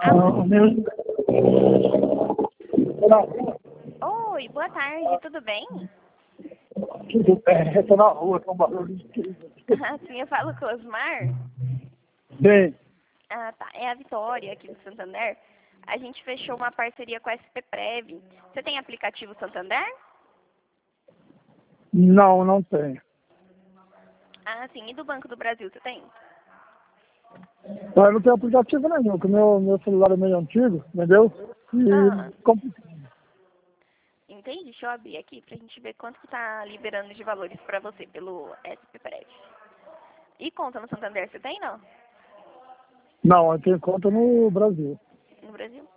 Alô? Oi, boa tarde, tudo bem? Tudo bem, eu tô na rua, com um barulho incrível. Sim, eu falo com o Osmar. Bem, Ah, tá. É a Vitória aqui do Santander. A gente fechou uma parceria com a SP Prev. Você tem aplicativo Santander? não tem. Ah, sim. E do Banco do Brasil, você tem? Eu não tenho aplicativo nenhum, porque meu celular é meio antigo, entendeu? Ah, E complicado. entendi. Deixa eu abrir aqui pra gente ver quanto que tá liberando de valores pra você pelo SP Prev. E conta no Santander, você tem, não? Não, eu tenho conta no Brasil. No Brasil?